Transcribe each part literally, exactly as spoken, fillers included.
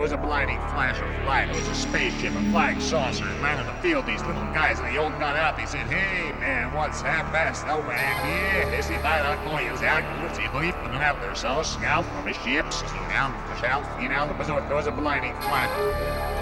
was a blinding flash of light. It was a spaceship, a flying saucer. And man in the field, these little guys, and they all got out. They said, hey, man, what's half-assed over here? This is not ungoing. Out, what's he leaf? And out there, so scout from the ships. Down the shelf, you know, there was a blinding flash.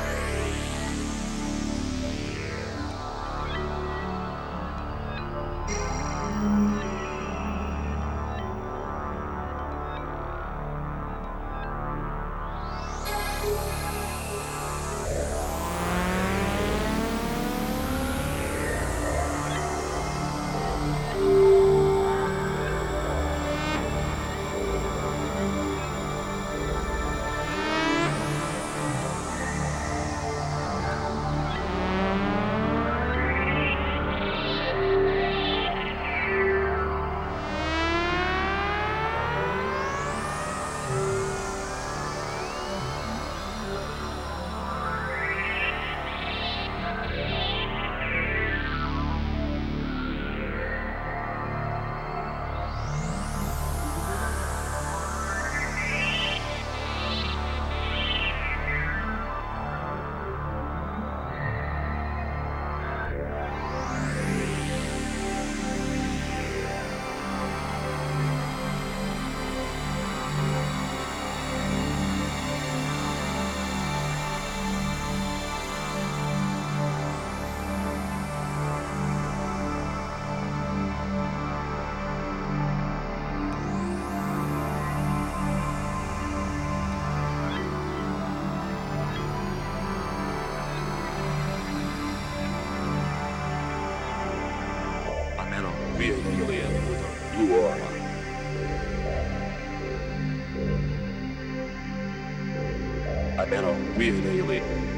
Be an alien with a blue aura. I met a weird alien.